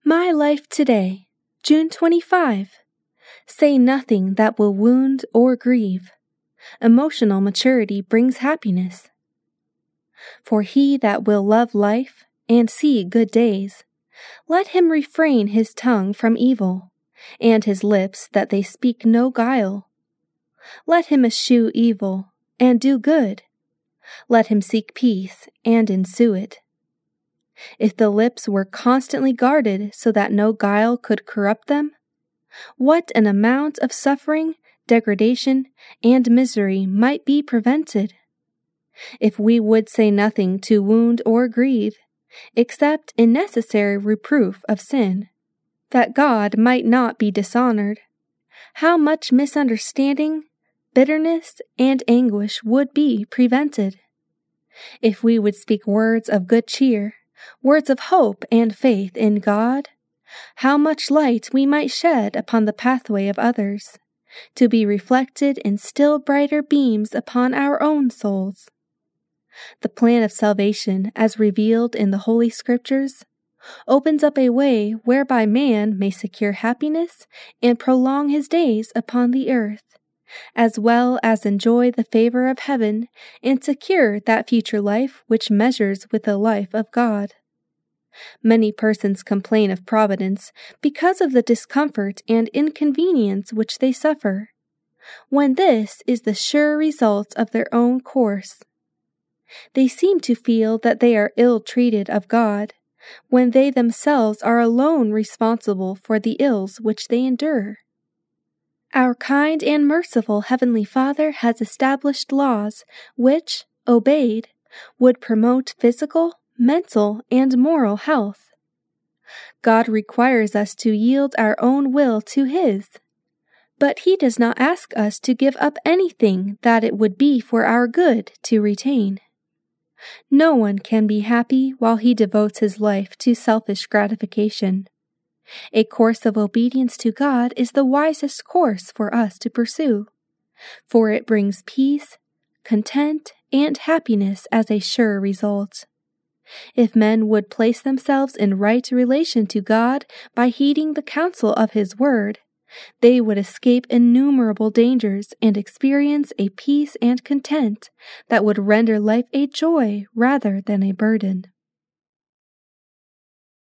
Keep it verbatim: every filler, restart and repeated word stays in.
My Life Today, June twenty-fifth. Say nothing that will wound or grieve. Emotional maturity brings happiness. For he that will love life and see good days, let him refrain his tongue from evil, and his lips that they speak no guile. Let him eschew evil, and do good. Let him seek peace, and ensue it. If the lips were constantly guarded so that no guile could corrupt them, what an amount of suffering, degradation, and misery might be prevented! If we would say nothing to wound or grieve, except in necessary reproof of sin, that God might not be dishonored, how much misunderstanding, bitterness, and anguish would be prevented! If we would speak words of good cheer, words of hope and faith in God, how much light we might shed upon the pathway of others, to be reflected in still brighter beams upon our own souls. The plan of salvation, as revealed in the Holy Scriptures, opens up a way whereby man may secure happiness and prolong his days upon the earth, as well as enjoy the favor of heaven and secure that future life which measures with the life of God. Many persons complain of Providence because of the discomfort and inconvenience which they suffer, when this is the sure result of their own course. They seem to feel that they are ill-treated of God, when they themselves are alone responsible for the ills which they endure. Our kind and merciful Heavenly Father has established laws which, obeyed, would promote physical, mental, and moral health. God requires us to yield our own will to His, but He does not ask us to give up anything that it would be for our good to retain. No one can be happy while he devotes his life to selfish gratification. A course of obedience to God is the wisest course for us to pursue, for it brings peace, content, and happiness as a sure result. If men would place themselves in right relation to God by heeding the counsel of His Word, they would escape innumerable dangers and experience a peace and content that would render life a joy rather than a burden.